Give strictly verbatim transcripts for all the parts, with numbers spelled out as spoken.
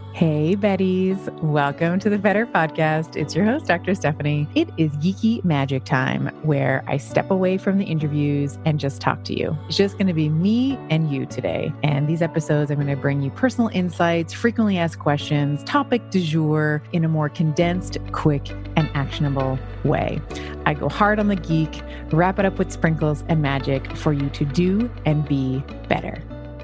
Hey, Betties. Welcome to the Better Podcast. It's your host, Doctor Stephanie. It is geeky magic time where I step away from the interviews and just talk to you. It's just going to be me and you today. And these episodes, I'm going to bring you personal insights, frequently asked questions, topic du jour in a more condensed, quick, and actionable way. I go hard on the geek, wrap it up with sprinkles and magic for you to do and be better.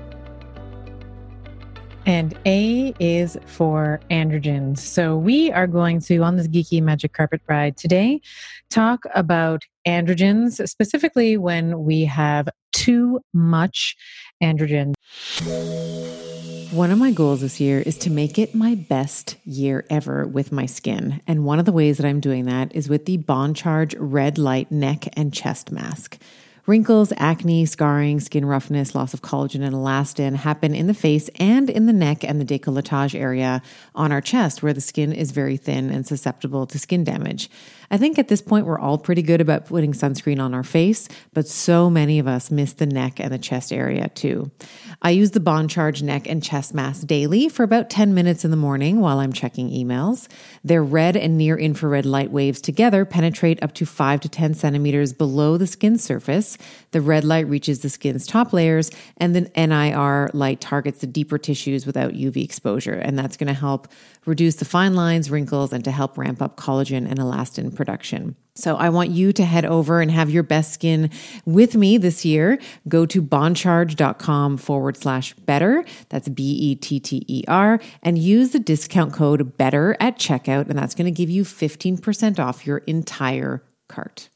And A is for androgens. So we are going to, on this geeky magic carpet ride today, talk about androgens, specifically when we have too much androgen. One of my goals this year is to make it my best year ever with my skin. And one of the ways that I'm doing that is with the Bond Charge Red Light Neck and Chest Mask. Wrinkles, acne, scarring, skin roughness, loss of collagen and elastin happen in the face and in the neck and the décolletage area on our chest where the skin is very thin and susceptible to skin damage. I think at this point we're all pretty good about putting sunscreen on our face, but so many of us miss the neck and the chest area too. I use the Bond Charge Neck and Chest Mask daily for about ten minutes in the morning while I'm checking emails. Their red and near infrared light waves together penetrate up to five to ten centimeters below the skin surface. The red light reaches the skin's top layers, and then N I R light targets the deeper tissues without U V exposure. And that's going to help reduce the fine lines, wrinkles, and to help ramp up collagen and elastin production. So I want you to head over and have your best skin with me this year. Go to bondcharge.com forward slash better. That's B E T T E R, and use the discount code BETTER at checkout. And that's going to give you fifteen percent off your entire cart.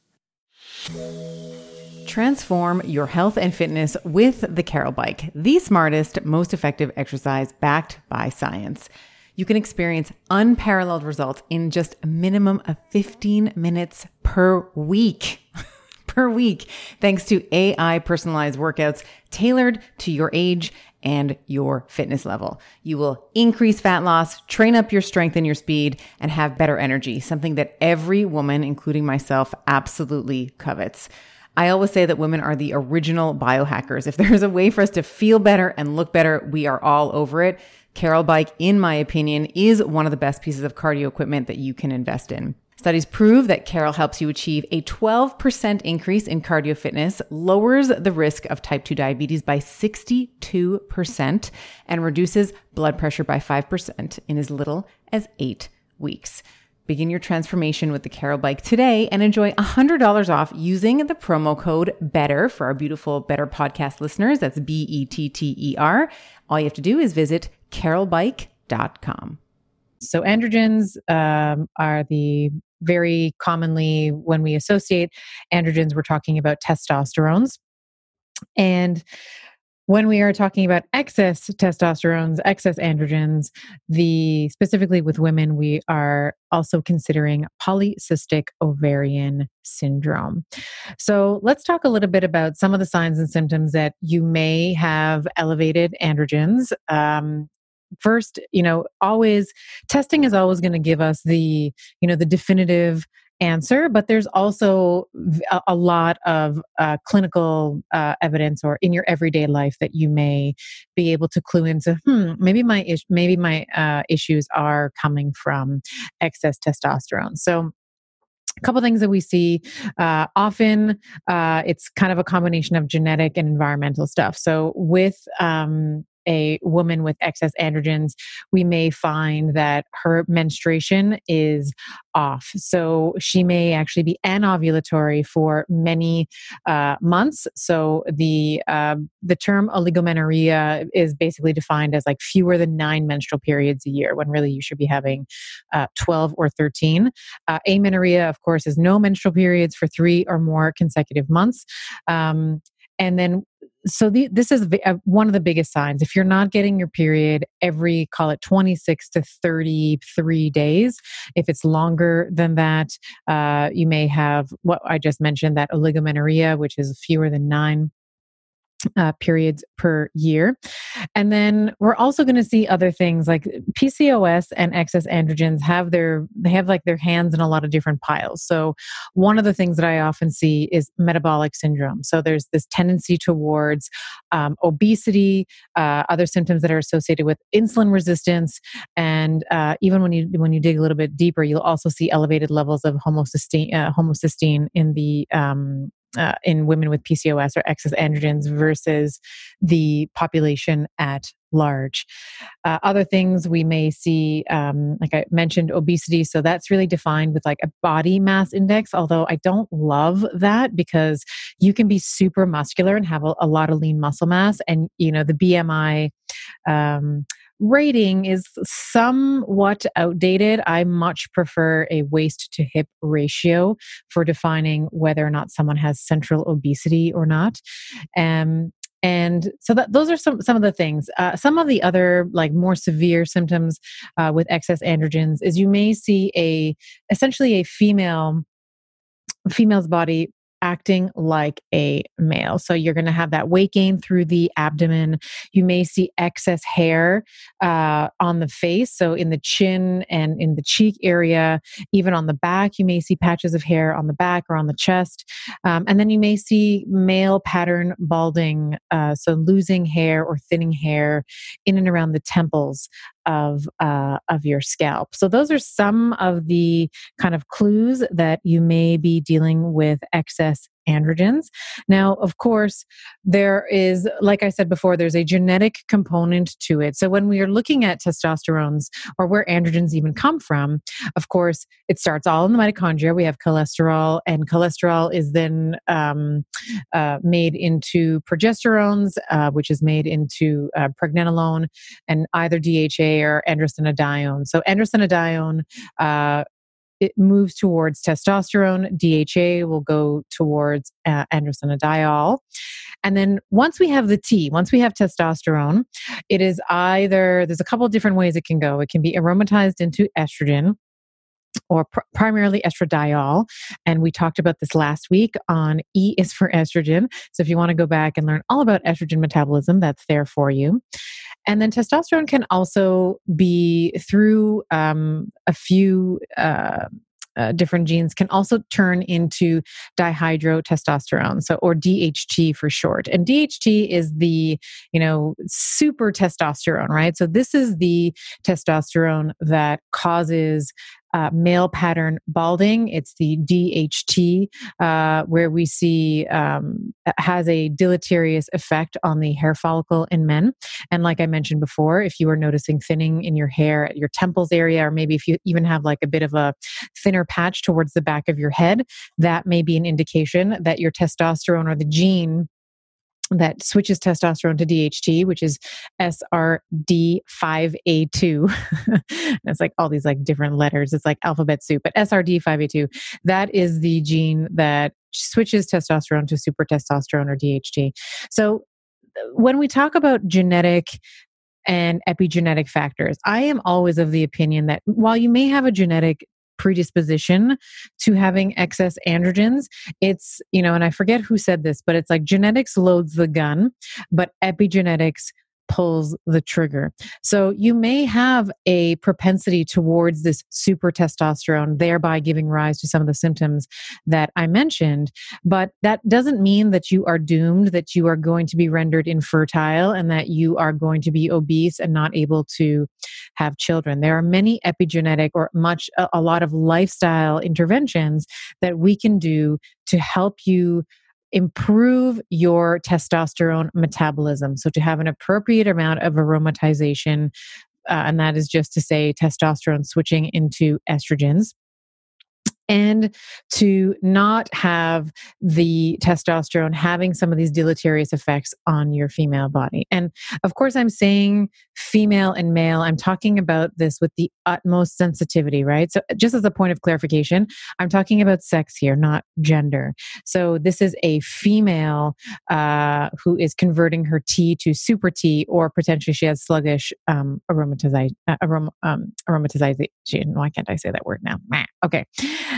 Transform your health and fitness with the Carol Bike, the smartest, most effective exercise backed by science. You can experience unparalleled results in just a minimum of fifteen minutes per week. per week, thanks to A I personalized workouts tailored to your age and your fitness level. You will increase fat loss, train up your strength and your speed, and have better energy, something that every woman, including myself, absolutely covets. I always say that women are the original biohackers. If there's a way for us to feel better and look better, we are all over it. Carol Bike, in my opinion, is one of the best pieces of cardio equipment that you can invest in. Studies prove that Carol helps you achieve a twelve percent increase in cardio fitness, lowers the risk of type two diabetes by sixty-two percent, and reduces blood pressure by five percent in as little as eight weeks. Begin your transformation with the Carol Bike today and enjoy one hundred dollars off using the promo code BETTER for our beautiful Better Podcast listeners. That's B E T T E R. All you have to do is visit carol bike dot com. So androgens um, are the very commonly, when we associate androgens, we're talking about testosterones. And when we are talking about excess testosterones, excess androgens, the specifically with women, we are also considering polycystic ovarian syndrome. So let's talk a little bit about some of the signs and symptoms that you may have elevated androgens. Um, First, you know, always testing is always going to give us the, you know, the definitive answer, but there's also a, a lot of uh, clinical uh, evidence or in your everyday life that you may be able to clue into, hmm, maybe my, is- maybe my uh, issues are coming from excess testosterone. So a couple things that we see uh, often, uh, it's kind of a combination of genetic and environmental stuff. So with um, a woman with excess androgens, we may find that her menstruation is off. So she may actually be anovulatory for many uh, months. So the uh, the term oligomenorrhea is basically defined as like fewer than nine menstrual periods a year, when really you should be having uh, twelve or thirteen. Uh, amenorrhea, of course, is no menstrual periods for three or more consecutive months. Um, and then So the, this is v- uh, one of the biggest signs. If you're not getting your period every, call it twenty-six to thirty-three days, if it's longer than that, uh, you may have what I just mentioned, that oligomenorrhea, which is fewer than nine. Uh, periods per year. And then we're also going to see other things like P C O S and excess androgens have their, they have like their hands in a lot of different piles. So one of the things that I often see is metabolic syndrome. So there's this tendency towards um, obesity, uh, other symptoms that are associated with insulin resistance. And uh, even when you, when you dig a little bit deeper, you'll also see elevated levels of homocysteine, uh, homocysteine in the, um, Uh, in women with P C O S or excess androgens versus the population at large. Uh, other things we may see, um, like I mentioned, obesity. So that's really defined with like a body mass index, although I don't love that because you can be super muscular and have a, a lot of lean muscle mass. And, you know, the B M I um, rating is somewhat outdated. I much prefer a waist to hip ratio for defining whether or not someone has central obesity or not. Um, and so that those are some some of the things. Uh, some of the other like more severe symptoms uh, with excess androgens is you may see a essentially a female female's body acting like a male. So you're going to have that weight gain through the abdomen. You may see excess hair uh, on the face. So in the chin and in the cheek area, even on the back, you may see patches of hair on the back or on the chest. Um, and then you may see male pattern balding. Uh, so losing hair or thinning hair in and around the temples of uh, of your scalp. So those are some of the kind of clues that you may be dealing with excess androgens. Now, of course, there is, like I said before, there's a genetic component to it. So when we are looking at testosterones or where androgens even come from, of course, it starts all in the mitochondria. We have cholesterol, and cholesterol is then um, uh, made into progesterones, uh, which is made into uh, pregnenolone and either D H A or androstenedione. So androstenedione uh, it moves towards testosterone. D H A will go towards uh, androstenediol. And then once we have the T, once we have testosterone, it is either, there's a couple of different ways it can go. It can be aromatized into estrogen, or pr- primarily estradiol. And we talked about this last week on E is for estrogen. So if you want to go back and learn all about estrogen metabolism, that's there for you. And then testosterone can also be through um, a few uh, uh, different genes can also turn into dihydrotestosterone, so or D H T for short. And D H T is the, you know, super testosterone, right? So this is the testosterone that causes Uh, male pattern balding. It's the D H T uh, where we see um, has a deleterious effect on the hair follicle in men. And like I mentioned before, if you are noticing thinning in your hair at your temples area, or maybe if you even have like a bit of a thinner patch towards the back of your head, that may be an indication that your testosterone or the gene that switches testosterone to D H T, which is S R D five A two. It's like all these like different letters. It's like alphabet soup, but S R D five A two, that is the gene that switches testosterone to super testosterone or D H T. So when we talk about genetic and epigenetic factors, I am always of the opinion that while you may have a genetic predisposition to having excess androgens, it's, you know, and I forget who said this, but it's like genetics loads the gun, but epigenetics pulls the trigger. So you may have a propensity towards this super testosterone, thereby giving rise to some of the symptoms that I mentioned. But that doesn't mean that you are doomed, that you are going to be rendered infertile, and that you are going to be obese and not able to have children. There are many epigenetic or much, a, a lot of lifestyle interventions that we can do to help you improve your testosterone metabolism. So to have an appropriate amount of aromatization, uh, and that is just to say testosterone switching into estrogens, and to not have the testosterone having some of these deleterious effects on your female body. And of course, I'm saying female and male, I'm talking about this with the utmost sensitivity, right? So just as a point of clarification, I'm talking about sex here, not gender. So this is a female uh, who is converting her T to super T, or potentially she has sluggish um, aromatization. Uh, arom- um, aromatization. Why can't I say that word now? Okay.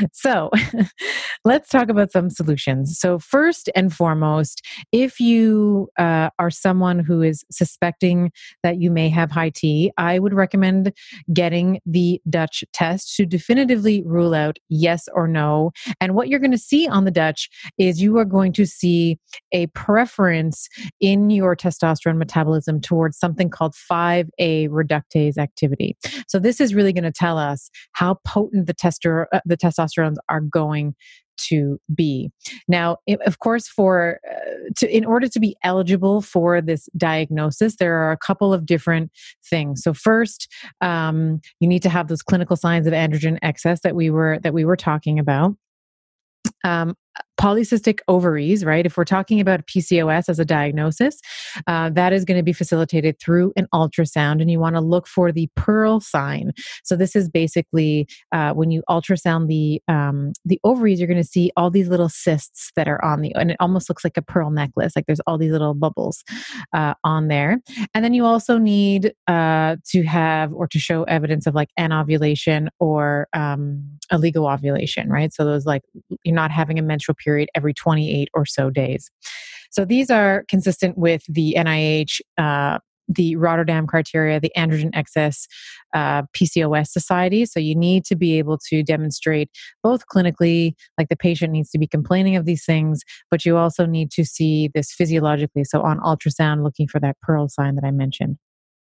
So let's talk about some solutions. So first and foremost, if you uh, are someone who is suspecting that you may have high T, I would recommend getting the Dutch test to definitively rule out yes or no. And what you're going to see on the Dutch is you are going to see a preference in your testosterone metabolism towards something called five A reductase activity. So this is really going to tell us how potent the tester, uh, the testosterones are going to be. Now, if, of course, for uh, to in order to be eligible for this diagnosis, there are a couple of different things. So first, um, you need to have those clinical signs of androgen excess that we were that we were talking about. Um, polycystic ovaries, right? If we're talking about P C O S as a diagnosis, uh, that is going to be facilitated through an ultrasound, and you want to look for the Pearl sign. So this is basically uh, when you ultrasound the um, the ovaries, you're going to see all these little cysts that are on the, and it almost looks like a pearl necklace. Like there's all these little bubbles uh, on there, and then you also need uh, to have or to show evidence of like anovulation or um, illegal ovulation, right? So those like you're not having a menstrual period every twenty-eight or so days. So these are consistent with the N I H, uh, the Rotterdam criteria, the Androgen Excess uh, P C O S Society. So you need to be able to demonstrate both clinically, like the patient needs to be complaining of these things, but you also need to see this physiologically. So on ultrasound, looking for that Pearl sign that I mentioned.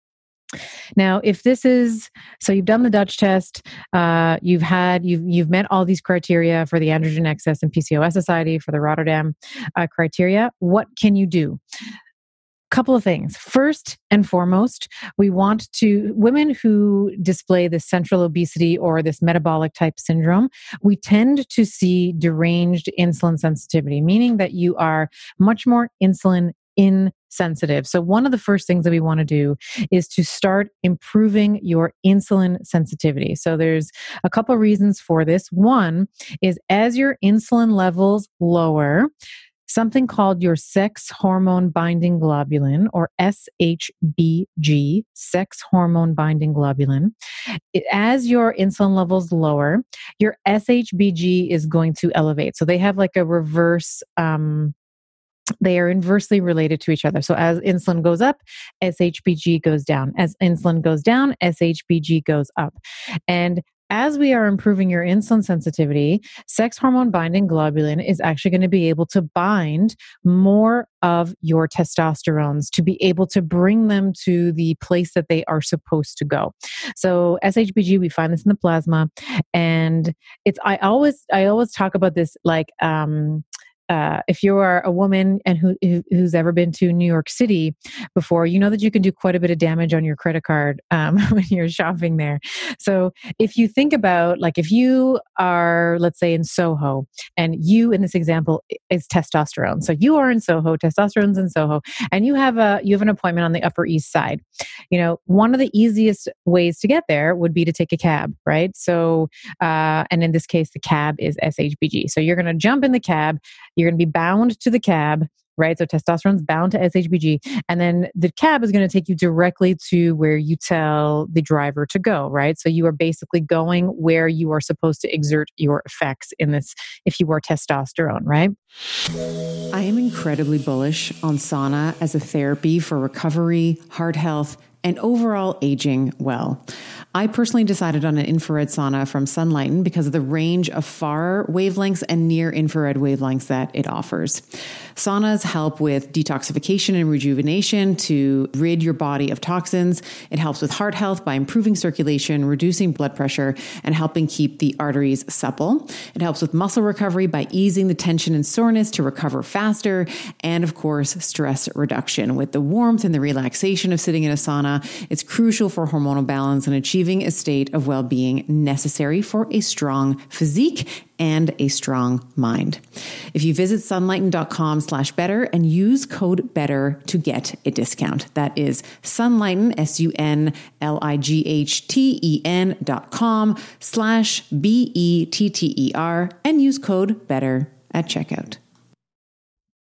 Now, if this is, so you've done the Dutch test, uh, you've had, you've, you've met all these criteria for the Androgen Excess and P C O S Society, for the Rotterdam uh, criteria, what can you do? Couple of things. First and foremost, we want to, women who display this central obesity or this metabolic type syndrome, we tend to see deranged insulin sensitivity, meaning that you are much more insulin insensitive. So one of the first things that we want to do is to start improving your insulin sensitivity. So there's a couple of reasons for this. One is as your insulin levels lower, something called your sex hormone binding globulin, or S H B G, sex hormone binding globulin. It, as your insulin levels lower, your S H B G is going to elevate. So they have like a reverse, um, they are inversely related to each other. So as insulin goes up, S H B G goes down. As insulin goes down, S H B G goes up. And as we are improving your insulin sensitivity, sex hormone binding globulin is actually going to be able to bind more of your testosterones to be able to bring them to the place that they are supposed to go. So S H B G, we find this in the plasma, and it's, I always, I always talk about this like, um, Uh, if you are a woman and who, who who's ever been to New York City before, you know that you can do quite a bit of damage on your credit card um, when you're shopping there. So if you think about, like, if you are, let's say, in Soho, and you, in this example, is testosterone. So you are in Soho, testosterone's in Soho, and you have a you have an appointment on the Upper East Side. You know, one of the easiest ways to get there would be to take a cab, right? So, uh, and in this case, the cab is S H B G. So you're going to jump in the cab. You're going to be bound to the cab, right? So testosterone's bound to S H B G. And then the cab is going to take you directly to where you tell the driver to go, right? So you are basically going where you are supposed to exert your effects in this, if you are testosterone, right? I am incredibly bullish on sauna as a therapy for recovery, heart health, and overall aging well. I personally decided on an infrared sauna from Sunlighten because of the range of far wavelengths and near infrared wavelengths that it offers. Saunas help with detoxification and rejuvenation to rid your body of toxins. It helps with heart health by improving circulation, reducing blood pressure, and helping keep the arteries supple. It helps with muscle recovery by easing the tension and soreness to recover faster. And of course, stress reduction. With the warmth and the relaxation of sitting in a sauna, it's crucial for hormonal balance and achieving a state of well-being necessary for a strong physique and a strong mind. If you visit sunlighten.com slash better and use code better to get a discount. That is Sunlighten, S U N L I G H T E N dot com slash B E T T E R, and use code better at checkout.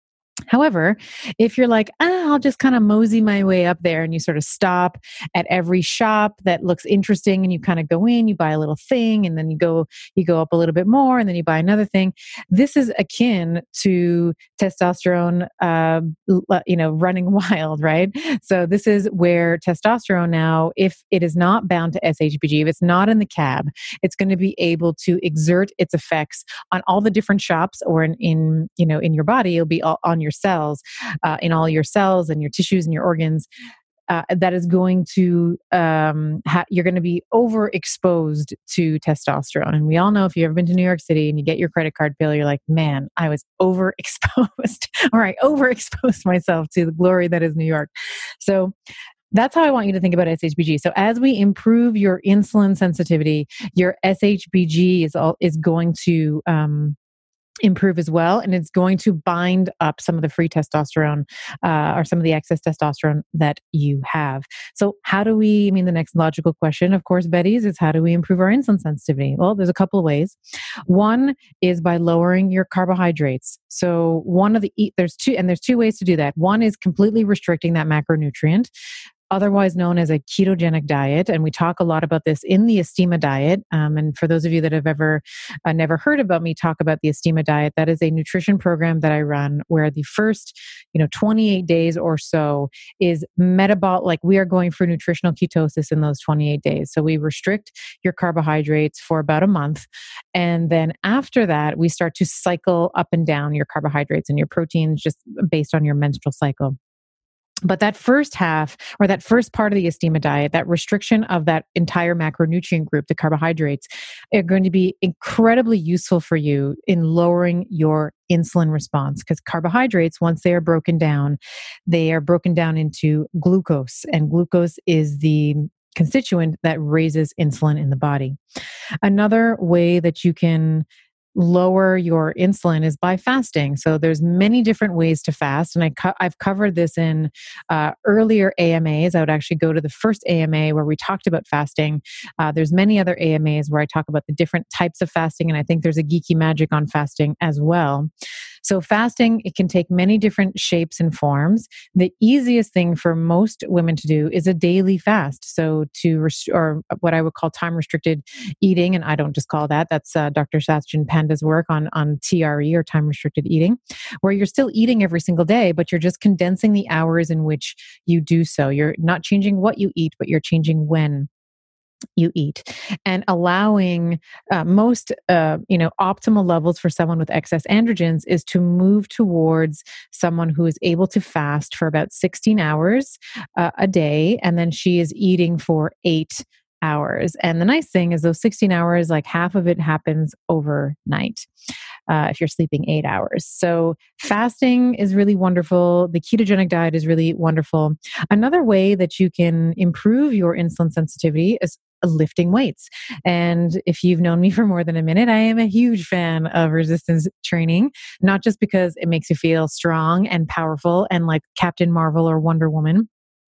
However, if you're like, ah, I'll just kind of mosey my way up there, and you sort of stop at every shop that looks interesting, and you kind of go in, you buy a little thing, and then you go you go up a little bit more, and then you buy another thing. This is akin to testosterone, uh, you know, running wild, right? So this is where testosterone now, if it is not bound to S H B G, if it's not in the C A B, it's going to be able to exert its effects on all the different shops, or in, in you know in your body. It'll be all on your cells, uh, in all your cells and your tissues and your organs. Uh, that is going to um, ha- you're going to be overexposed to testosterone. And we all know, if you've ever been to New York City and you get your credit card bill, you're like, man, I was overexposed, or I overexposed myself to the glory that is New York. So that's how I want you to think about S H B G. So as we improve your insulin sensitivity, your S H B G is all is going to um, improve as well, and it's going to bind up some of the free testosterone, uh, or some of the excess testosterone that you have. So how do we, I mean, the next logical question, of course, Betty's, is how do we improve our insulin sensitivity? Well, there's a couple of ways. One is by lowering your carbohydrates. So one of the, there's two, and there's two ways to do that. One is completely restricting that macronutrient, otherwise known as a ketogenic diet. And we talk a lot about this in the Estima diet. Um, and for those of you that have ever uh, never heard about me talk about the Estima diet, that is a nutrition program that I run, where the first, you know, twenty-eight days or so is metabolic, like we are going for nutritional ketosis in those twenty-eight days. So we restrict your carbohydrates for about a month. And then after that, we start to cycle up and down your carbohydrates and your proteins, just based on your menstrual cycle. But that first half, or that first part of the Estima diet, that restriction of that entire macronutrient group, the carbohydrates, are going to be incredibly useful for you in lowering your insulin response. Because carbohydrates, once they are broken down, they are broken down into glucose, and glucose is the constituent that raises insulin in the body. Another way that you can lower your insulin is by fasting. So there's many different ways to fast. And I co- I've covered this in uh, earlier A M As. I would actually go to the first A M A where we talked about fasting. Uh, there's many other A M As where I talk about the different types of fasting. And I think there's a geeky magic on fasting as well. So fasting, it can take many different shapes and forms. The easiest thing for most women to do is a daily fast. So to, rest- or what I would call time restricted eating. And I don't just call that, that's uh, Doctor Satchin Panda's work on, on T R E, or time restricted eating, where you're still eating every single day, but you're just condensing the hours in which you do so. You're not changing what you eat, but you're changing when you eat, and allowing uh, most, uh, you know, optimal levels for someone with excess androgens is to move towards someone who is able to fast for about sixteen hours uh, a day, and then she is eating for eight hours. And the nice thing is, those sixteen hours, like half of it happens overnight. Uh, if you're sleeping eight hours. So fasting is really wonderful. The ketogenic diet is really wonderful. Another way that you can improve your insulin sensitivity is lifting weights. And if you've known me for more than a minute, I am a huge fan of resistance training, not just because it makes you feel strong and powerful and like Captain Marvel or Wonder Woman,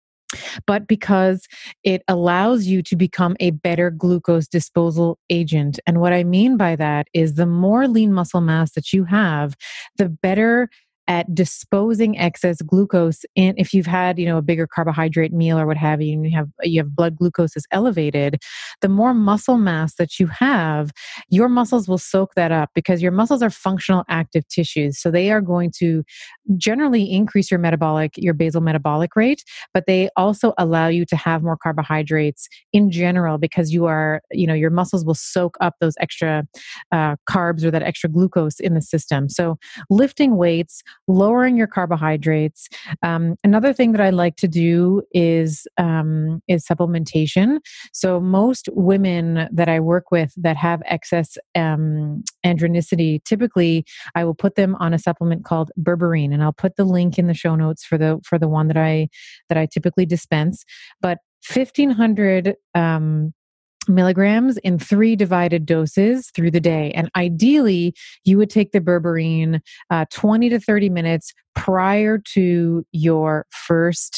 but because it allows you to become a better glucose disposal agent. And what I mean by that is, the more lean muscle mass that you have, the better at disposing excess glucose in. If you've had, you know, a bigger carbohydrate meal or what have you, and you have you have blood glucose is elevated, the more muscle mass that you have, your muscles will soak that up, because your muscles are functional active tissues. So they are going to generally increase your metabolic, your basal metabolic rate, but they also allow you to have more carbohydrates in general, because you are, you know, your muscles will soak up those extra uh, carbs, or that extra glucose in the system. So lifting weights, lowering your carbohydrates. Um, another thing that I like to do is um, is supplementation. So most women that I work with that have excess um, androgenicity, typically I will put them on a supplement called berberine, and I'll put the link in the show notes for the for the one that I that I typically dispense. But fifteen hundred um, milligrams in three divided doses through the day. And ideally, you would take the berberine uh, twenty to thirty minutes prior to your first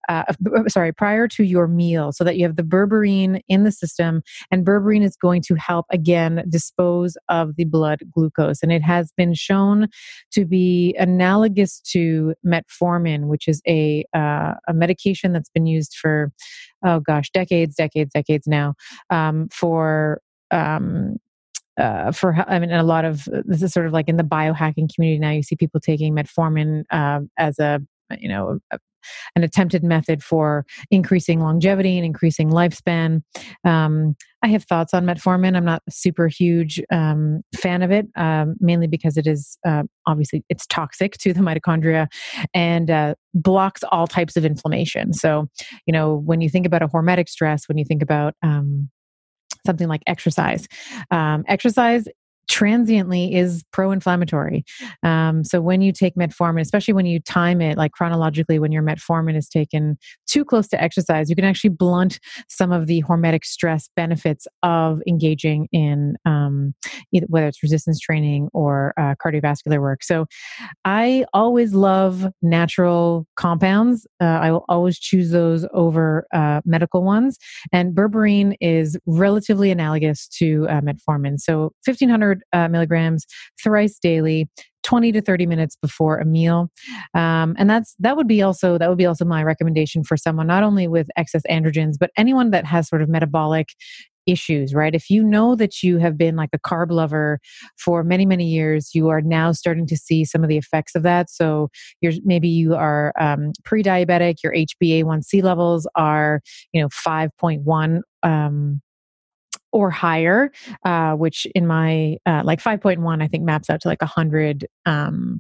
uh, sorry, prior to your meal, so that you have the berberine in the system, and berberine is going to help again dispose of the blood glucose. And it has been shown to be analogous to metformin, which is a uh, a medication that's been used for, oh gosh, decades, decades, decades now, um, for um, uh, for I mean, a lot of this is sort of like in the biohacking community now. You see people taking metformin uh, as a you know a, an attempted method for increasing longevity and increasing lifespan. Um, I have thoughts on metformin. I'm not a super huge um, fan of it, um, mainly because it is uh, obviously it's toxic to the mitochondria and uh, blocks all types of inflammation. So, you know, when you think about a hormetic stress, when you think about um, something like exercise, um, exercise transiently is pro-inflammatory. Um, so when you take metformin, especially when you time it, like chronologically, when your metformin is taken too close to exercise, you can actually blunt some of the hormetic stress benefits of engaging in um, either, whether it's resistance training or uh, cardiovascular work. So I always love natural compounds. Uh, I will always choose those over uh, medical ones. And berberine is relatively analogous to uh, metformin. So fifteen hundred uh, milligrams thrice daily, twenty to thirty minutes before a meal. Um, and that's, that would be also, that would be also my recommendation for someone, not only with excess androgens, but anyone that has sort of metabolic issues, right? If you know that you have been like a carb lover for many, many years, you are now starting to see some of the effects of that. So you're, maybe you are um, pre-diabetic, your H b A one c levels are, you know, five point one, um, or higher, uh, which in my, uh, like five point one, I think maps out to like one hundred um,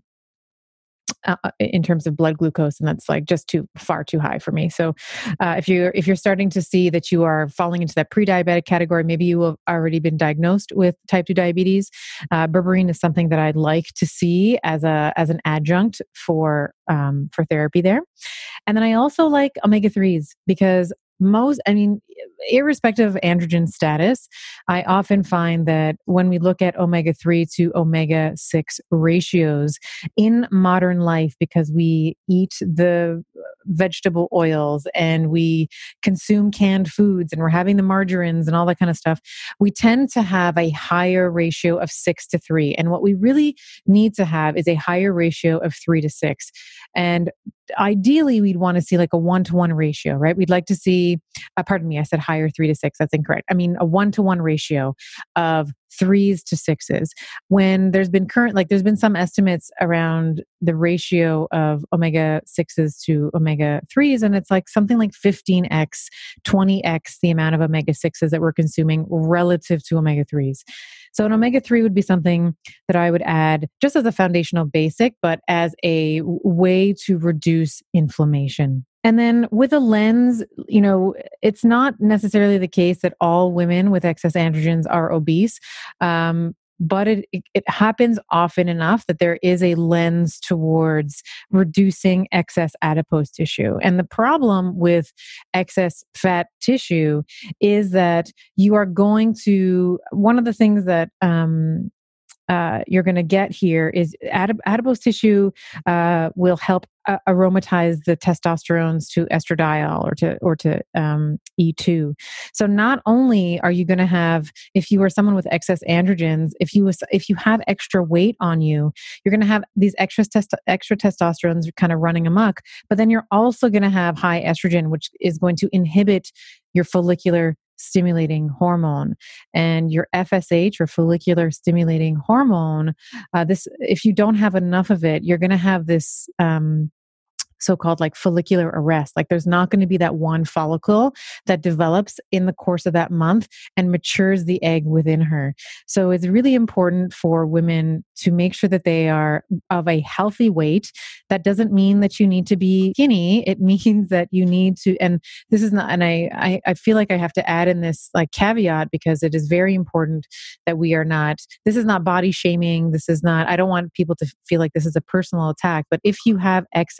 uh, in terms of blood glucose. And that's like just too far too high for me. So uh, if you're, if you're starting to see that you are falling into that pre-diabetic category, maybe you have already been diagnosed with type two diabetes, uh, berberine is something that I'd like to see as a, as an adjunct for, um, for therapy there. And then I also like omega threes because most, I mean, irrespective of androgen status, I often find that when we look at omega three to omega six ratios in modern life, because we eat the vegetable oils and we consume canned foods and we're having the margarines and all that kind of stuff, we tend to have a higher ratio of six to three. And what we really need to have is a higher ratio of three to six. And ideally, we'd want to see like a one-to-one ratio, right? We'd like to see, uh, pardon me, I said higher three to six. That's incorrect. I mean, a one-to-one ratio of threes to sixes. When there's been current, like there's been some estimates around the ratio of omega sixes to omega threes, and it's like something like fifteen x, twenty x the amount of omega sixes that we're consuming relative to omega threes. So an omega three would be something that I would add just as a foundational basic, but as a way to reduce inflammation. And then with a lens, you know, it's not necessarily the case that all women with excess androgens are obese. Um, but it, it, it happens often enough that there is a lens towards reducing excess adipose tissue. And the problem with excess fat tissue is that you are going to, one of the things that, um, Uh, you're going to get here is adip- adipose tissue uh, will help uh, aromatize the testosterones to estradiol or to or to um, E two. So not only are you going to have, if you are someone with excess androgens, if you was, if you have extra weight on you, you're going to have these extra test- extra testosterones kind of running amok. But then you're also going to have high estrogen, which is going to inhibit your follicular stimulating hormone, and your F S H or follicular stimulating hormone. Uh, this, if you don't have enough of it, you're going to have this um, so-called like follicular arrest. Like there's not going to be that one follicle that develops in the course of that month and matures the egg within her. So it's really important for women to make sure that they are of a healthy weight. That doesn't mean that you need to be skinny. It means that you need to, and this is not, and I, I, I feel like I have to add in this like caveat because it is very important that we are not, this is not body shaming. This is not, I don't want people to feel like this is a personal attack, but if you have excess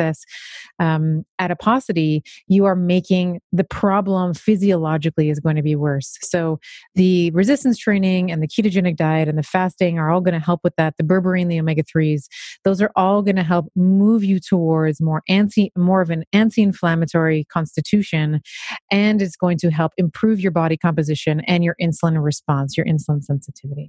um, adiposity, you are making the problem physiologically is going to be worse. So the resistance training and the ketogenic diet and the fasting are all going to help with that. The berberine, the omega threes, those are all going to help move you towards more anti, more of an anti-inflammatory constitution, and it's going to help improve your body composition and your insulin response, your insulin sensitivity.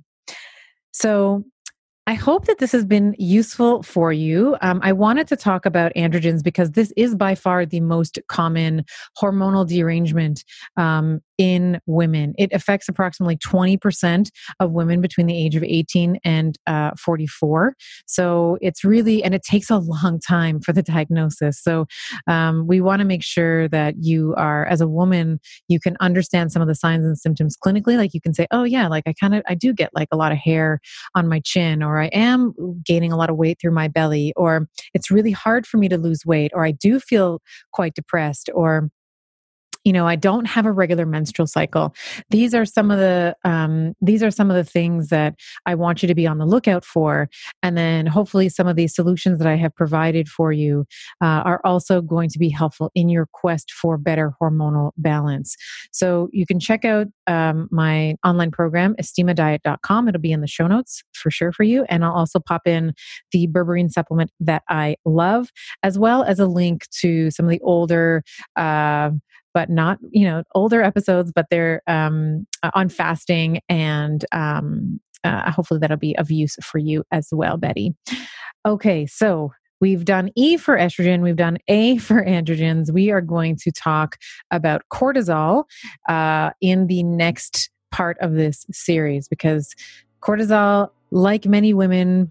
So I hope that this has been useful for you. Um, I wanted to talk about androgens because this is by far the most common hormonal derangement um, in women. It affects approximately twenty percent of women between the age of eighteen and uh, forty-four. So it's really, and it takes a long time for the diagnosis. So um, we want to make sure that you are, as a woman, you can understand some of the signs and symptoms clinically. Like you can say, oh yeah, like I kind of, I do get like a lot of hair on my chin, or I am gaining a lot of weight through my belly, or it's really hard for me to lose weight, or I do feel quite depressed, or you know, I don't have a regular menstrual cycle. These are some of the um, these are some of the things that I want you to be on the lookout for. And then hopefully some of these solutions that I have provided for you uh, are also going to be helpful in your quest for better hormonal balance. So you can check out um, my online program, estima diet dot com. It'll be in the show notes for sure for you. And I'll also pop in the berberine supplement that I love, as well as a link to some of the older uh, but not, you know, older episodes, but they're um, on fasting, and um, uh, hopefully that'll be of use for you as well, Betty. Okay, so we've done E for estrogen, we've done A for androgens. We are going to talk about cortisol uh, in the next part of this series, because cortisol, like many women,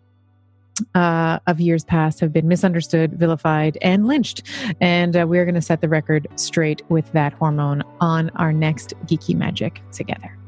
Uh, of years past, have been misunderstood, vilified, and lynched. And uh, we're going to set the record straight with that hormone on our next Geeky Magic together.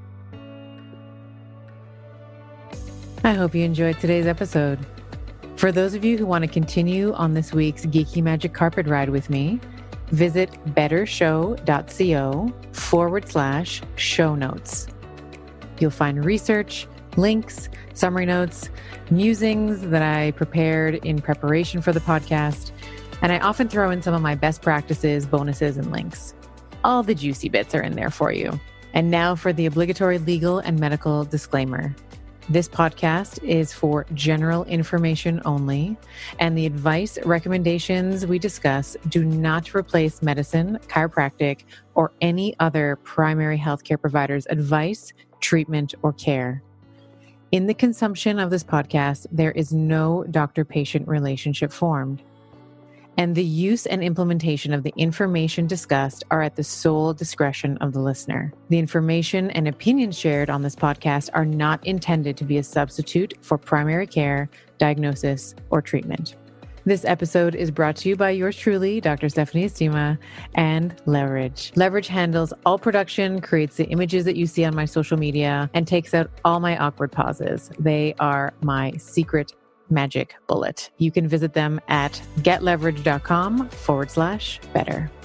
I hope you enjoyed today's episode. For those of you who want to continue on this week's Geeky Magic carpet ride with me, visit bettershow.co forward slash show notes. You'll find research, links, summary notes, musings that I prepared in preparation for the podcast, and I often throw in some of my best practices, bonuses, and links. All the juicy bits are in there for you. And now for the obligatory legal and medical disclaimer. This podcast is for general information only, and the advice, recommendations we discuss do not replace medicine, chiropractic, or any other primary healthcare provider's advice, treatment, or care. In the consumption of this podcast, there is no doctor-patient relationship formed, and the use and implementation of the information discussed are at the sole discretion of the listener. The information and opinions shared on this podcast are not intended to be a substitute for primary care, diagnosis, or treatment. This episode is brought to you by yours truly, Doctor Stephanie Estima, and Leverage. Leverage handles all production, creates the images that you see on my social media, and takes out all my awkward pauses. They are my secret magic bullet. You can visit them at getleverage.com forward slash better.